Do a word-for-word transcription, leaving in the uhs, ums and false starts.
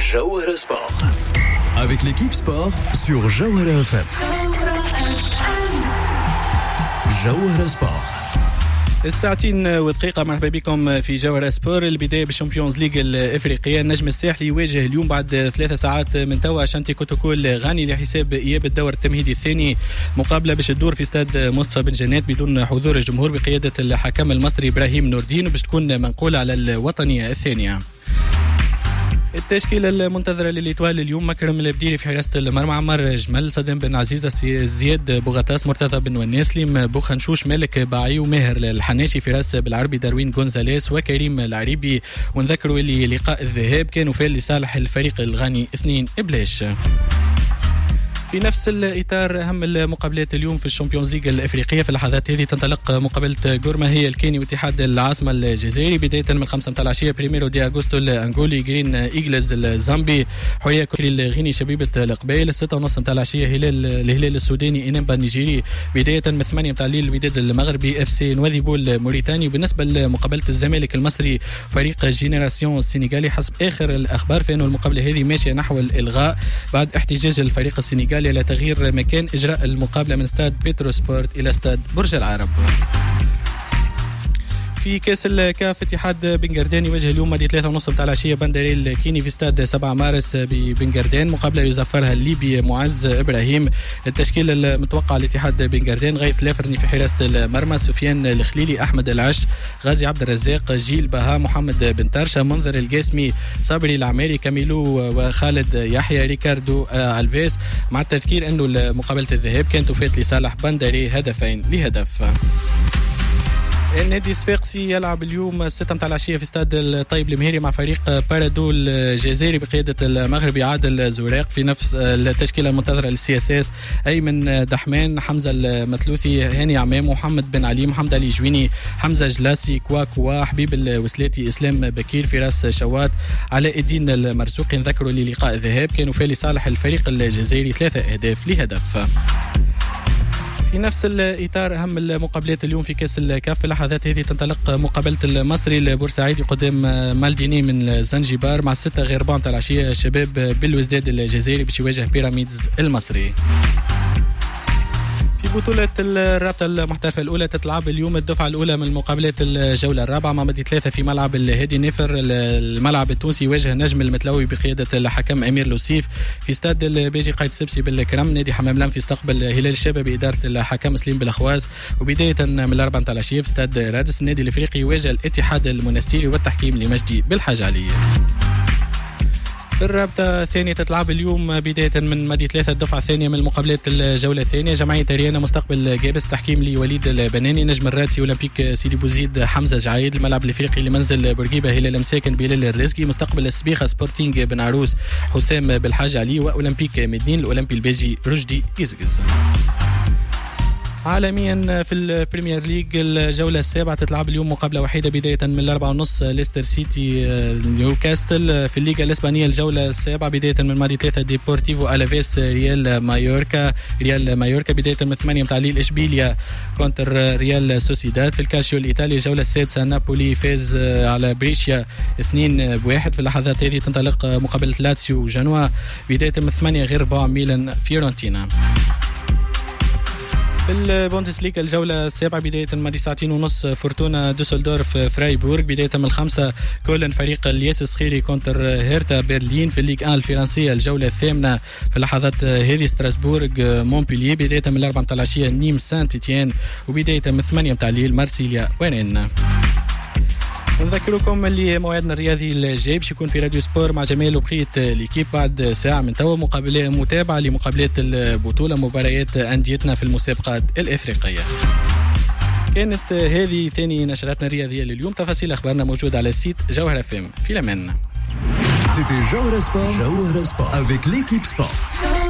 Jawhara Sport. Avec l'équipe sport sur Jawhara F M. Jawhara Sport. الساعتين ودقيقة. مرحبا بكم في جوهرة سبور. البداية بالشامبيونز ليج الإفريقية. النجم الساحلي يواجه اليوم بعد ثلاثة ساعات من توا شانتي كوتوكول غاني لحساب إياب الدور التمهيدي الثاني. مقابلة باش تدور في استاد مصطفى بن جنات بدون حضور الجمهور بقيادة الحكم المصري إبراهيم نور الدين، وباش تكون منقولة على الوطنية الثانية. التشكيلة المنتظرة للإتوال اليوم: مكرم البديري في حراسة المرمى، عمار جمل، صدام بن عزيزة، زياد بوغطاس، مرتضى بن وناسلم، بوخنشوش، مالك باعي، وماهر الحناشي في راس بالعربي، داروين غونزاليس وكريم العريبي. ونذكروا اللي لقاء الذهاب كانوا فيه لصالح الفريق الغاني اثنين إبلاش. في نفس الإطار أهم المقابلات اليوم في الشامبيونز ليج الإفريقية. في اللحظات هذه تنطلق مقابلة غورما هي الكيني واتحاد العاصمة الجزائري بداية من الخمسة متاع العشية. بريميرو دي أغوستو الأنغولي، جرين إيجلز الزامبي، حوية كوري الغيني شبيبة القبائل. الستة ونص متاع العشية هلال الهلال السوداني إنامبا النيجيري. بداية من ثمانية متاع الليل الوداد المغربي اف سي نواذيبو الموريتاني. وبالنسبة لمقابلة الزمالك المصري فريق جينيراسيون السنغالي، حسب آخر الأخبار فإنه المقابلة هذه ماشية نحو الإلغاء بعد احتجاج الفريق السنغالي على تغيير مكان إجراء المقابلة من استاد بيترو سبورت إلى استاد برج العرب. في كاس الكاف اتحاد بنغردان يواجه اليوم مادي ثلاثة ونص متاع العشية بندري الكيني في استاد سبعة مارس ببنغردان. مقابلة يزفرها الليبي معز إبراهيم. التشكيل المتوقع لاتحاد بنغردان: غيث لافرني في حراسة المرمى، سفيان الخليلي، أحمد العش، غازي عبد الرزاق، جيل بها، محمد بن طرشة، منذر القاسمي، صابري العماري، كاميلو وخالد يحيى، ريكاردو ألفيس. مع التذكير أنه مقابلة الذهاب كانت تفات لصالح بندري هدفين لهدف. النادي الصفاقسي يلعب اليوم الستة متاع العشية في استاد الطيب المهيري مع فريق بارادو الجزائري بقيادة المغربي عادل زوراق. في نفس التشكيلة المنتظرة للسي اس اس: أيمن دحمان، حمزة المثلوثي، هاني عمام، محمد بن علي، محمد علي جويني، حمزة جلاسي، كواكوا، حبيب الوسلاتي، إسلام بكير في راس شوات، علاء الدين المرزوقي. نذكروا للقاء الذهاب كانوا فيه لصالح الفريق الجزائري ثلاثة أهداف لهدف. في نفس الإطار أهم المقابلات اليوم في كأس الكاف. في اللحظات هذه تنطلق مقابلة المصري البورسعيدي قدام مالديني من زنجبار مع الستة غير ربع متاع العشية شباب بالوزداد الجزائري باش يواجه بيراميدز المصري. في بطولة الرابطة المحترفة الأولى تتلعب اليوم الدفعة الأولى من مقابلات الجولة الرابعة مع مدي ثلاثة في ملعب الهادي نافر. الملعب التونسي يواجه نجم المتلوي بقيادة الحكم أمير لوسيف في استاد الباجي قايد السبسي بالكرم. نادي حمام لام في استقبل هلال الشابة بإدارة الحكم سليم بالأخواز. وبداية من الأربعة متاع العشية في استاد رادس النادي الإفريقي يواجه الاتحاد المنستيري والتحكيم لمجدي بالحاج علي. الرابطة الثانية تتلعب اليوم بداية من مدي ثلاثة الدفعة الثانية من مقابلات الجولة الثانية. جمعية ريانا مستقبل جابس، تحكيم لوليد البناني، نجم الرادسي أولمبيك سيدي بوزيد حمزة جعيد. الملعب الإفريقي لمنزل بورقيبة هلال مساكن بلال الرزقي، مستقبل السبيخة سبورتينج بن عروس حسام بالحاج علي، وأولمبيك مدين الأولمبي البيجي رشدي قزقز. عالميا في البريمير ليج الجولة السابعة تتلعب اليوم مقابلة وحيدة بداية من الأربعة ونص ليستر سيتي نيوكاستل. في الليغا الإسبانية الجولة السابعة بداية من مادي ثلاثة ديبورتيفو ألافيس ريال مايوركا. ريال مايوركا بداية من ثمانية متاع الليل إشبيليا كونتر ريال سوسيداد. في الكالشيو الإيطالي الجولة السادسة نابولي فاز على بريشيا اثنين بواحد. في اللحظات هذه تنطلق مقابلة لاتسيو وجنوا بداية من ثمانية غير ربع ميلان فيورنتينا. في البوندسليغا الجولة السابعة بداية من ساعتين ونص فورتونا دوسلدورف فرايبورغ. بداية من الخمسة كولن فريق الياس الصخيري كونتر هيرتا برلين. في الليغ واحد الفرنسية الجولة الثامنة في اللحظات هذه ستراسبورغ مونبلييه. بداية من الأربعة متاع العشية نيم سانت إتيان. وبداية من ثمانية متاع الليل مارسيليا ورين. نذكركم اللي موعدنا الرياضي الجاي باش يكون في راديو سبور مع جمال وبقية ليكيب بعد ساعة من توا مقابلة متابعة لمقابلات البطولة مباريات أنديتنا في المسابقات الإفريقية. كانت هذه ثاني نشراتنا الرياضية لليوم. تفاصيل أخبارنا موجودة على السيت جوهرة فيم. في الأمان. C'était Jawhara Sport. Jawhara Sport avec l'équipe sport.